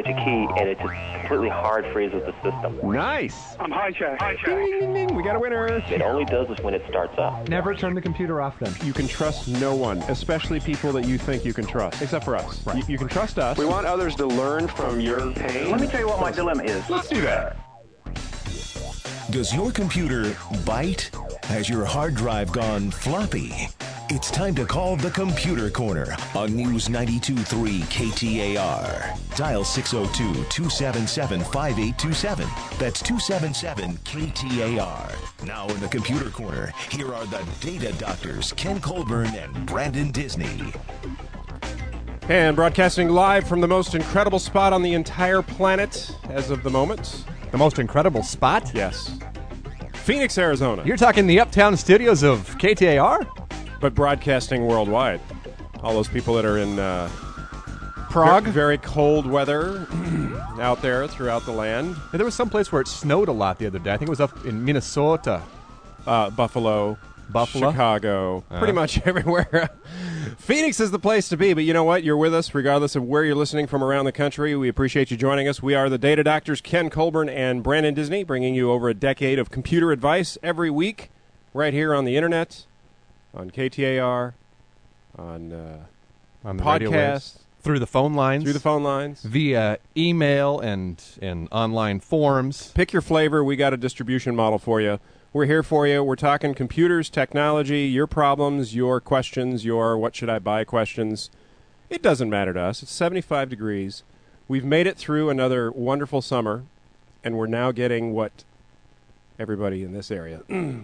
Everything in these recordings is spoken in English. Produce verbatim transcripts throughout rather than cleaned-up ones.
a key, and it just completely hard freezes the system. Nice. I'm hijacked. hijacked. Ding, ding, ding, ding. We got a winner. It only does this when it starts up. Never turn the computer off then. You can trust no one, especially people that you think you can trust, except for us. Right. You, you can trust us. We want others to learn from your pain. Let me tell you what my dilemma is. Let's do that. Does your computer bite? Has your hard drive gone floppy? It's time to call the Computer Corner on News ninety-two point three K T A R. Dial six oh two, two seven seven, five eight two seven. That's two seven seven K T A R. Now in the Computer Corner, here are the Data Doctors, Ken Colburn and Brandon Disney. And broadcasting live from the most incredible spot on the entire planet as of the moment. The most incredible spot? Yes. Phoenix, Arizona. You're talking the uptown studios of K T A R? But broadcasting worldwide. All those people that are in uh, Prague? Very, very cold weather out there throughout the land. There was some place where it snowed a lot the other day. I think it was up in Minnesota. Uh, Buffalo. Buffalo? Chicago. Uh-huh. Pretty much everywhere. Phoenix is the place to be, but you know what? You're with us regardless of where you're listening from around the country. We appreciate you joining us. We are the Data Doctors, Ken Colburn and Brandon Disney, bringing you over a decade of computer advice every week right here on the internet, on K T A R, on, uh, on the radio podcasts, waves, through the phone lines, through the phone lines, via email and, and online forums. Pick your flavor. We got a distribution model for you. We're here for you. We're talking computers, technology, your problems, your questions, your what should I buy questions. It doesn't matter to us. It's seventy-five degrees. We've made it through another wonderful summer, and we're now getting what everybody in this area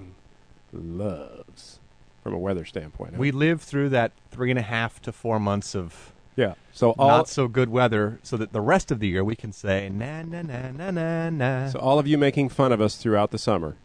loves from a weather standpoint. We lived through that three and a half to four months of yeah, so all not so good weather, so that the rest of the year we can say na na na na na na. So all of you making fun of us throughout the summer.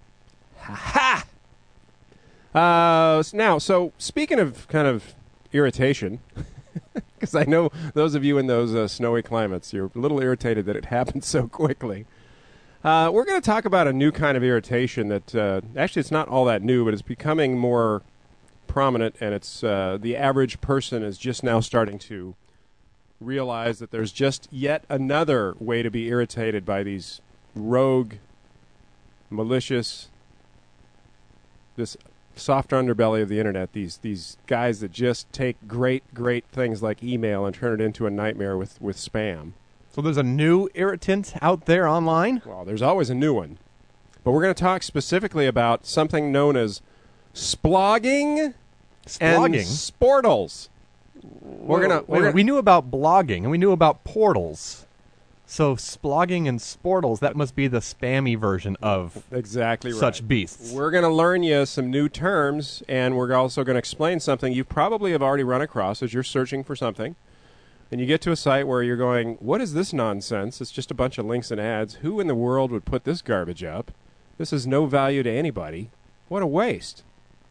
Ha ha! Uh, now, so speaking of kind of irritation, because I know those of you in those uh, snowy climates, you're a little irritated that it happened so quickly. Uh, we're going to talk about a new kind of irritation that uh, actually it's not all that new, but it's becoming more prominent, and it's uh, the average person is just now starting to realize that there's just yet another way to be irritated by these rogue, malicious, this soft underbelly of the internet, these these guys that just take great, great things like email and turn it into a nightmare with, with spam. So there's a new irritant out there online? Well, there's always a new one. But we're going to talk specifically about something known as splogging, Splogging? and sportals. We're gonna, Wait, we're gonna we knew about blogging, and we knew about portals. So splogging and sportals, that must be the spammy version of exactly right. such beasts. We're going to learn you some new terms, and we're also going to explain something you probably have already run across as you're searching for something. And you get to a site where you're going, what is this nonsense? It's just a bunch of links and ads. Who in the world would put this garbage up? This is no value to anybody. What a waste.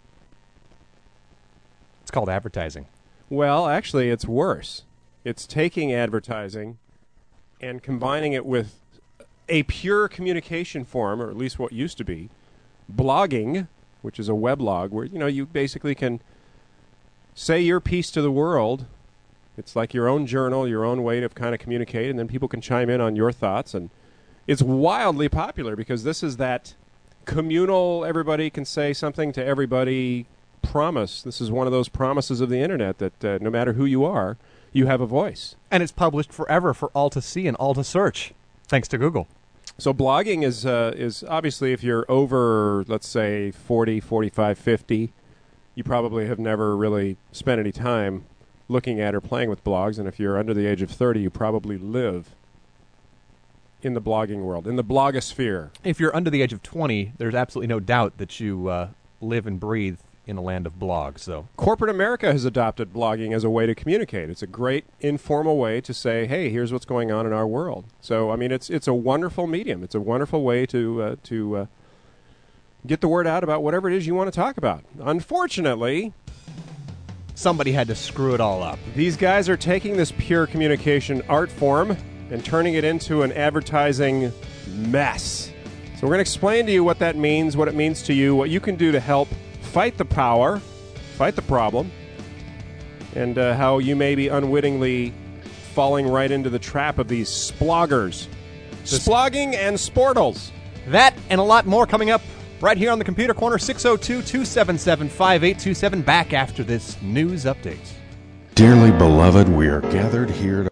It's called advertising. Well, actually, it's worse. It's taking advertising and combining it with a pure communication form, or at least what used to be, blogging, which is a weblog where, you know, you basically can say your piece to the world. It's like your own journal, your own way to kind of communicate, and then people can chime in on your thoughts. And it's wildly popular because this is that communal, everybody can say something to everybody promise. This is one of those promises of the internet that uh, no matter who you are, you have a voice. And it's published forever for all to see and all to search, thanks to Google. So blogging is uh, is obviously, if you're over, let's say, forty, forty-five, fifty, you probably have never really spent any time looking at or playing with blogs. And if you're under the age of thirty, you probably live in the blogging world, in the blogosphere. If you're under the age of twenty, there's absolutely no doubt that you uh, live and breathe in a land of blogs. So corporate America has adopted blogging as a way to communicate. It's a great informal way to say, hey, here's what's going on in our world. So, I mean, it's it's a wonderful medium. It's a wonderful way to uh, to uh, get the word out about whatever it is you want to talk about. Unfortunately, somebody had to screw it all up. These guys are taking this pure communication art form and turning it into an advertising mess. So we're going to explain to you what that means, what it means to you, what you can do to help fight the power, fight the problem, and uh, how you may be unwittingly falling right into the trap of these sploggers. Splogging and sportles. That and a lot more coming up right here on the Computer Corner. Six oh two, two seven seven, five eight two seven. Back after this news update. Dearly beloved, we are gathered here to